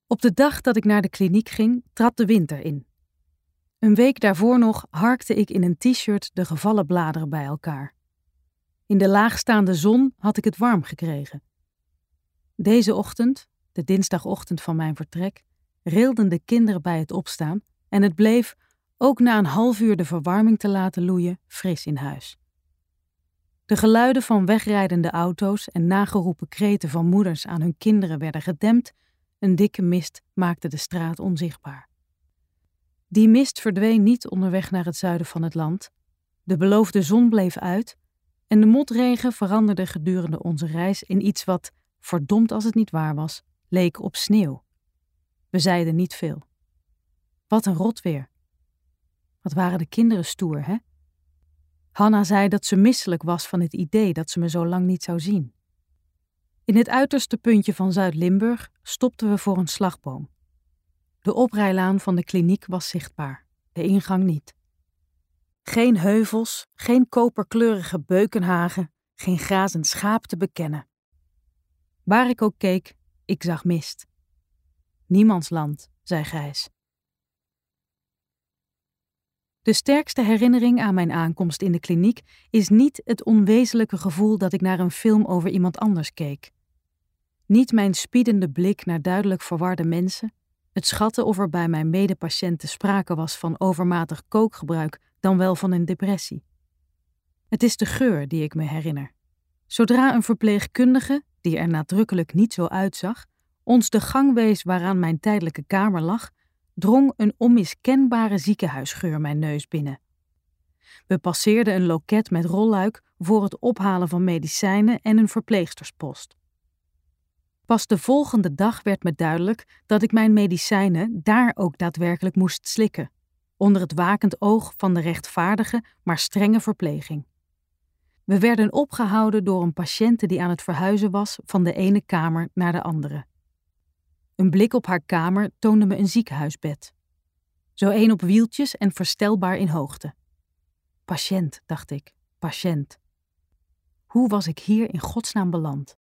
Op de dag dat ik naar de kliniek ging, trad de winter in. Een week daarvoor nog harkte ik in een t-shirt de gevallen bladeren bij elkaar. In de laagstaande zon had ik het warm gekregen. Deze ochtend, de dinsdagochtend van mijn vertrek, rilden de kinderen bij het opstaan en het bleef, ook na een half uur de verwarming te laten loeien, fris in huis. De geluiden van wegrijdende auto's en nageroepen kreten van moeders aan hun kinderen werden gedempt. Een dikke mist maakte de straat onzichtbaar. Die mist verdween niet onderweg naar het zuiden van het land. De beloofde zon bleef uit en de motregen veranderde gedurende onze reis in iets wat, verdomd als het niet waar was, leek op sneeuw. We zeiden niet veel. Wat een rotweer. Wat waren de kinderen stoer, hè? Hanna zei dat ze misselijk was van het idee dat ze me zo lang niet zou zien. In het uiterste puntje van Zuid-Limburg stopten we voor een slagboom. De oprijlaan van de kliniek was zichtbaar, de ingang niet. Geen heuvels, geen koperkleurige beukenhagen, geen grazend schaap te bekennen. Waar ik ook keek, ik zag mist. Niemandsland, zei Gijs. De sterkste herinnering aan mijn aankomst in de kliniek is niet het onwezenlijke gevoel dat ik naar een film over iemand anders keek. Niet mijn spiedende blik naar duidelijk verwarde mensen, het schatten of er bij mijn medepatiënten sprake was van overmatig kookgebruik dan wel van een depressie. Het is de geur die ik me herinner. Zodra een verpleegkundige, die er nadrukkelijk niet zo uitzag, ons de gang wees waaraan mijn tijdelijke kamer lag, drong een onmiskenbare ziekenhuisgeur mijn neus binnen. We passeerden een loket met rolluik voor het ophalen van medicijnen en een verpleegsterspost. Pas de volgende dag werd me duidelijk dat ik mijn medicijnen daar ook daadwerkelijk moest slikken, onder het wakend oog van de rechtvaardige, maar strenge verpleging. We werden opgehouden door een patiënte die aan het verhuizen was van de ene kamer naar de andere. Een blik op haar kamer toonde me een ziekenhuisbed. Zo één op wieltjes en verstelbaar in hoogte. Patiënt, dacht ik, patiënt. Hoe was ik hier in godsnaam beland?